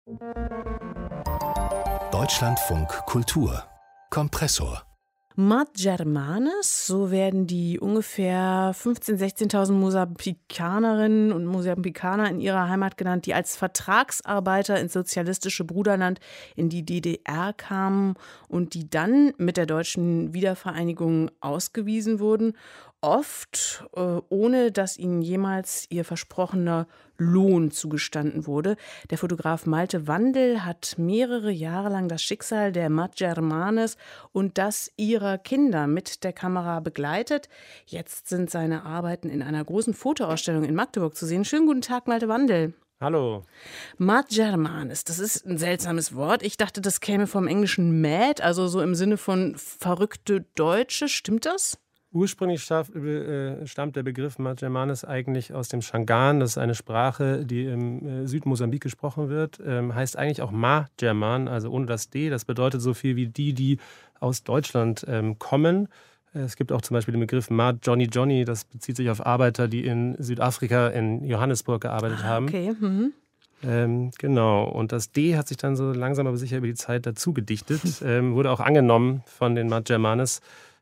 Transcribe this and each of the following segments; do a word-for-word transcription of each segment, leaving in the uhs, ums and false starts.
Deutschlandfunk Kultur Kompressor. Mat Germanes, so werden die ungefähr fünfzehntausend, sechzehntausend Mosambikanerinnen und Mosambikaner in ihrer Heimat genannt, die als Vertragsarbeiter ins sozialistische Bruderland in die D D R kamen und die dann mit der deutschen Wiedervereinigung ausgewiesen wurden, oft äh, ohne dass ihnen jemals ihr versprochener Lohn zugestanden wurde. Der Fotograf Malte Wandel hat mehrere Jahre lang das Schicksal der Mat Germanes und das ihrer Kinder mit der Kamera begleitet. Jetzt sind seine Arbeiten in einer großen Fotoausstellung in Magdeburg zu sehen. Schönen guten Tag, Malte Wandel. Hallo. Mat Germanes, das ist ein seltsames Wort. Ich dachte, das käme vom englischen Mad, also so im Sinne von verrückte Deutsche. Stimmt das? Ursprünglich stammt der Begriff Mat Germanes eigentlich aus dem Shangaan. Das ist eine Sprache, die im Südmosambik gesprochen wird. Ähm, heißt eigentlich auch Ma German, also ohne das D. Das bedeutet so viel wie die, die aus Deutschland ähm, kommen. Es gibt auch zum Beispiel den Begriff Ma Johnny Johnny. Das bezieht sich auf Arbeiter, die in Südafrika, in Johannesburg gearbeitet ah, haben. Okay. Mhm. Ähm, genau. Und das D hat sich dann so langsam aber sicher über die Zeit dazu gedichtet. ähm, wurde auch angenommen von den Mat Germanes.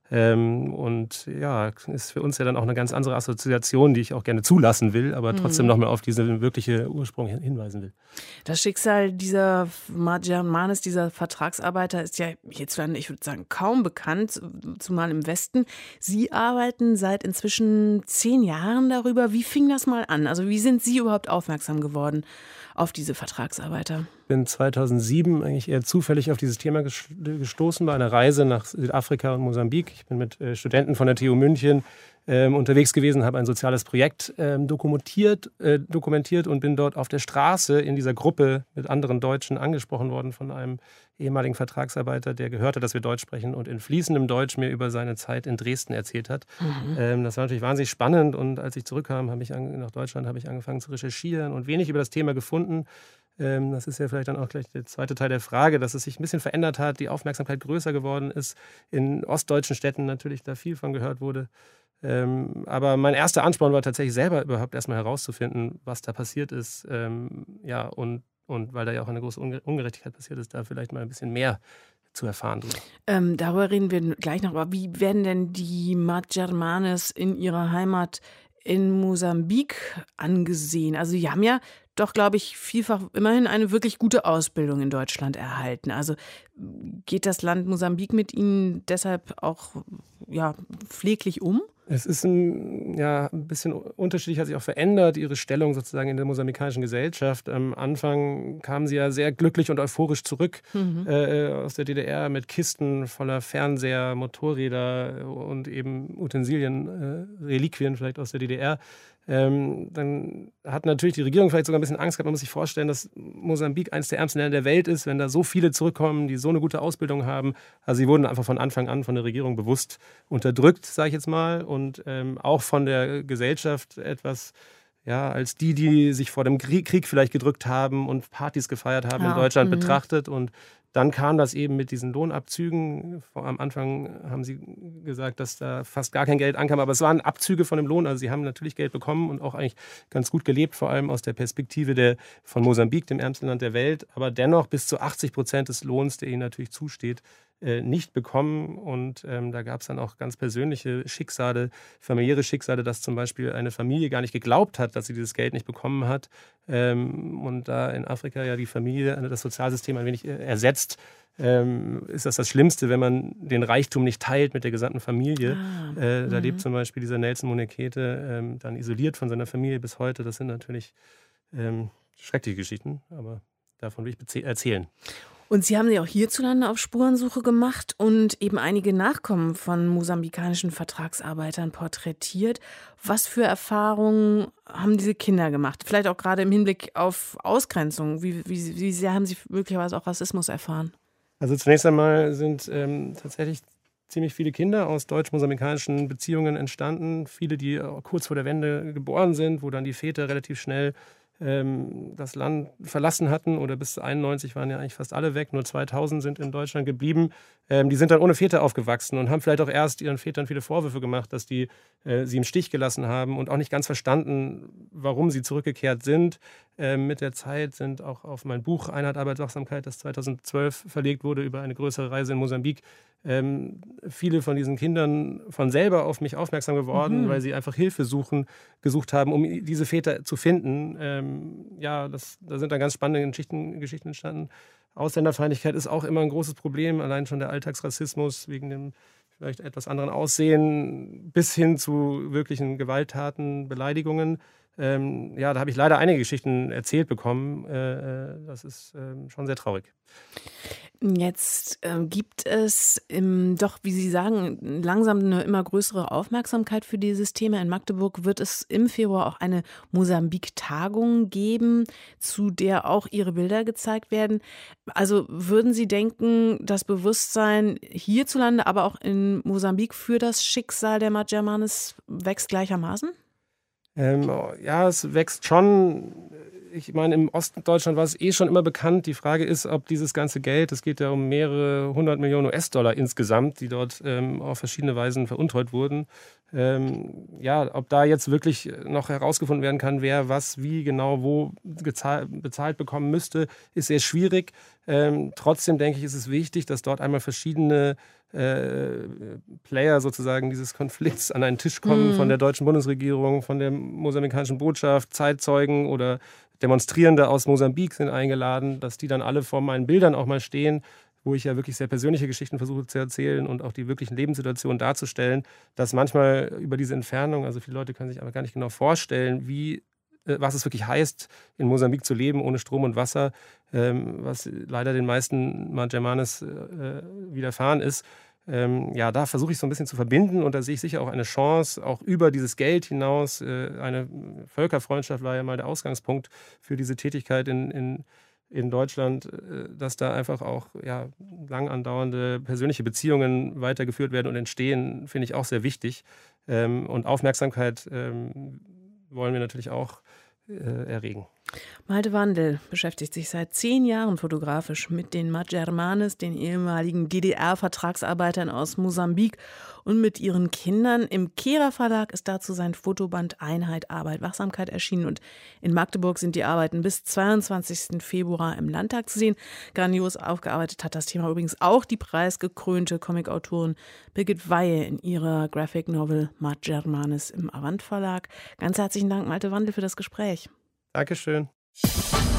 Ähm, und ja, ist für uns ja dann auch eine ganz andere Assoziation, die ich auch gerne zulassen will, aber trotzdem Mhm. nochmal auf diesen wirklichen Ursprung hin- hinweisen will. Das Schicksal dieser Mat Germanes, dieser Vertragsarbeiter, ist ja hierzulande, ich würde sagen, kaum bekannt, zumal im Westen. Sie arbeiten seit inzwischen zehn Jahren darüber. Wie fing das mal an? Also wie sind Sie überhaupt aufmerksam geworden auf diese Vertragsarbeiter? Ich bin zweitausendsieben eigentlich eher zufällig auf dieses Thema ges- gestoßen bei einer Reise nach Südafrika und Mosambik. Ich bin mit äh, Studenten von der T U München ähm, unterwegs gewesen, habe ein soziales Projekt ähm, dokumentiert, äh, dokumentiert und bin dort auf der Straße in dieser Gruppe mit anderen Deutschen angesprochen worden von einem ehemaligen Vertragsarbeiter, der gehört hat, dass wir Deutsch sprechen und in fließendem Deutsch mir über seine Zeit in Dresden erzählt hat. Mhm. Ähm, das war natürlich wahnsinnig spannend und als ich zurückkam habe ich an, nach Deutschland, habe ich angefangen zu recherchieren und wenig über das Thema gefunden. Ähm, das ist ja vielleicht dann auch gleich der zweite Teil der Frage, dass es sich ein bisschen verändert hat, die Aufmerksamkeit größer geworden ist, in ostdeutschen Städten natürlich da viel von gehört wurde. Ähm, aber mein erster Ansporn war tatsächlich selber überhaupt erstmal herauszufinden, was da passiert ist. Ähm, ja, und, und weil da ja auch eine große Unge- Ungerechtigkeit passiert ist, da vielleicht mal ein bisschen mehr zu erfahren. Ähm, darüber reden wir gleich noch. Aber wie werden denn die Mat Germanes in ihrer Heimat in Mosambik angesehen? Also die haben ja doch, glaube ich, vielfach immerhin eine wirklich gute Ausbildung in Deutschland erhalten. Also geht das Land Mosambik mit ihnen deshalb auch ja, pfleglich um? Es ist ein, ja, ein bisschen unterschiedlich, hat sich auch verändert, ihre Stellung sozusagen in der mosambikanischen Gesellschaft. Am Anfang kamen sie ja sehr glücklich und euphorisch zurück Mhm. äh, aus der D D R mit Kisten voller Fernseher, Motorräder und eben Utensilien, äh, Reliquien vielleicht aus der D D R. Ähm, dann hat natürlich die Regierung vielleicht sogar ein bisschen Angst gehabt. Man muss sich vorstellen, dass Mosambik eines der ärmsten Länder der Welt ist, wenn da so viele zurückkommen, die so eine gute Ausbildung haben. Also sie wurden einfach von Anfang an von der Regierung bewusst unterdrückt, sage ich jetzt mal, und ähm, auch von der Gesellschaft etwas, ja, als die, die sich vor dem Krieg, Krieg vielleicht gedrückt haben und Partys gefeiert haben Ja, in Deutschland mhm. betrachtet. Und dann kam das eben mit diesen Lohnabzügen. Vor- Am Anfang haben sie gesagt, dass da fast gar kein Geld ankam, aber es waren Abzüge von dem Lohn. Also sie haben natürlich Geld bekommen und auch eigentlich ganz gut gelebt, vor allem aus der Perspektive der, von Mosambik, dem ärmsten Land der Welt. Aber dennoch bis zu achtzig Prozent des Lohns, der ihnen natürlich zusteht, äh, nicht bekommen. Und ähm, da gab es dann auch ganz persönliche Schicksale, familiäre Schicksale, dass zum Beispiel eine Familie gar nicht geglaubt hat, dass sie dieses Geld nicht bekommen hat. Ähm, und da in Afrika ja die Familie das Sozialsystem ein wenig äh, ersetzt, ähm, ist das das Schlimmste, wenn man den Reichtum nicht teilt mit der gesamten Familie. Ah, Äh, da mhm. lebt zum Beispiel dieser Nelson Monekete ähm, dann isoliert von seiner Familie bis heute. Das sind natürlich ähm, schreckliche Geschichten, aber davon will ich beze- erzählen. Und Sie haben sich auch hierzulande auf Spurensuche gemacht und eben einige Nachkommen von mosambikanischen Vertragsarbeitern porträtiert. Was für Erfahrungen haben diese Kinder gemacht? Vielleicht auch gerade im Hinblick auf Ausgrenzung. Wie, wie, wie sehr haben Sie möglicherweise auch Rassismus erfahren? Also zunächst einmal sind ähm, tatsächlich ziemlich viele Kinder aus deutsch-mosambikanischen Beziehungen entstanden. Viele, die äh, kurz vor der Wende geboren sind, wo dann die Väter relativ schnell ähm, das Land verlassen hatten. Oder bis einundneunzig waren ja eigentlich fast alle weg. Nur zweitausend sind in Deutschland geblieben. Ähm, die sind dann ohne Väter aufgewachsen und haben vielleicht auch erst ihren Vätern viele Vorwürfe gemacht, dass die äh, sie im Stich gelassen haben und auch nicht ganz verstanden, warum sie zurückgekehrt sind. Äh, mit der Zeit sind auch auf mein Buch Einheit, Arbeit, Wachsamkeit, das zweitausendzwölf verlegt wurde über eine größere Reise in Mosambik, ähm, viele von diesen Kindern von selber auf mich aufmerksam geworden, mhm. weil sie einfach Hilfe suchen, gesucht haben, um diese Väter zu finden. Ähm, ja, das, da sind dann ganz spannende Geschichten, Geschichten entstanden. Ausländerfeindlichkeit ist auch immer ein großes Problem, allein schon der Alltagsrassismus wegen dem vielleicht etwas anderen Aussehen bis hin zu wirklichen Gewalttaten, Beleidigungen. Ähm, ja, da habe ich leider einige Geschichten erzählt bekommen. Äh, das ist äh, schon sehr traurig. Jetzt äh, gibt es im, doch, wie Sie sagen, langsam eine immer größere Aufmerksamkeit für dieses Thema. In Magdeburg wird es im Februar auch eine Mosambik-Tagung geben, zu der auch Ihre Bilder gezeigt werden. Also würden Sie denken, das Bewusstsein hierzulande, aber auch in Mosambik für das Schicksal der Maat-Germanis wächst gleichermaßen? Ähm, ja, es wächst schon. Ich meine, im Osten Deutschland war es eh schon immer bekannt. Die Frage ist, ob dieses ganze Geld, es geht ja um mehrere hundert Millionen U S-Dollar insgesamt, die dort ähm, auf verschiedene Weisen veruntreut wurden. Ähm, ja, ob da jetzt wirklich noch herausgefunden werden kann, wer was, wie genau, wo gezahlt, bezahlt bekommen müsste, ist sehr schwierig. Ähm, trotzdem denke ich, ist es wichtig, dass dort einmal verschiedene äh, Player sozusagen dieses Konflikts an einen Tisch kommen, mhm. von der deutschen Bundesregierung, von der mosambikanischen Botschaft, Zeitzeugen oder Demonstrierende aus Mosambik sind eingeladen, dass die dann alle vor meinen Bildern auch mal stehen, wo ich ja wirklich sehr persönliche Geschichten versuche zu erzählen und auch die wirklichen Lebenssituationen darzustellen, dass manchmal über diese Entfernung, also viele Leute können sich aber gar nicht genau vorstellen, wie, äh, was es wirklich heißt, in Mosambik zu leben, ohne Strom und Wasser, ähm, was leider den meisten Maat-Germanis äh, widerfahren ist. Ähm, ja, da versuche ich so ein bisschen zu verbinden und da sehe ich sicher auch eine Chance, auch über dieses Geld hinaus. Äh, eine Völkerfreundschaft war ja mal der Ausgangspunkt für diese Tätigkeit in, in, in Deutschland, äh, dass da einfach auch ja, lang andauernde persönliche Beziehungen weitergeführt werden und entstehen, finde ich auch sehr wichtig. Ähm, und Aufmerksamkeit ähm, wollen wir natürlich auch äh, erregen. Malte Wandel beschäftigt sich seit zehn Jahren fotografisch mit den Maat-Germanis, den ehemaligen D D R-Vertragsarbeitern aus Mosambik und mit ihren Kindern. Im Kehrer Verlag ist dazu sein Fotoband Einheit, Arbeit, Wachsamkeit erschienen und in Magdeburg sind die Arbeiten bis zweiundzwanzigsten Februar im Landtag zu sehen. Grandios aufgearbeitet hat das Thema übrigens auch die preisgekrönte Comicautorin Birgit Weihe in ihrer Graphic Novel Maat-Germanis im Avant Verlag. Ganz herzlichen Dank, Malte Wandel, für das Gespräch. Dankeschön.